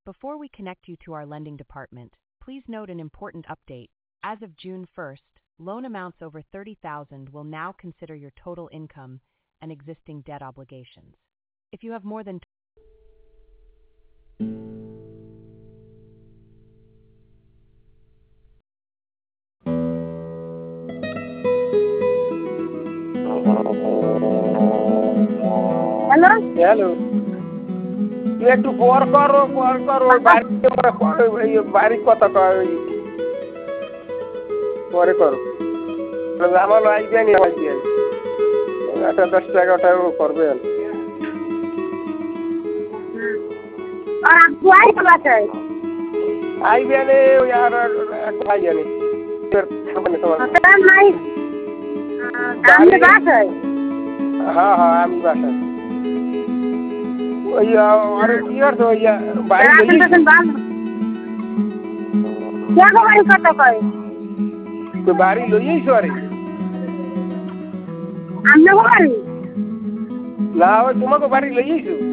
Before we connect you to our lending department, please note an important update. As of June 1st, loan amounts over $30,000 will now consider your total income and existing debt obligations. If you have more than hello hello তুই একটু পর করো বাড়ির কথা কর পরে করো আমার আইডিয়া নেই একটা 10-11 করবে আর আব্বু আইছে বাসায় আইডিয়া নেই আর আইডিয়া নেই আপনার নাই আপনি বাসায় হ্যাঁ হ্যাঁ আমি বাসায় ওই আরে কি আর তো বাড়ি কত কয় তো বাড়ি লইয়েইছো আরে আপনার বাড়ি না ওই তোমাকে বাড়ি লইয়েইছো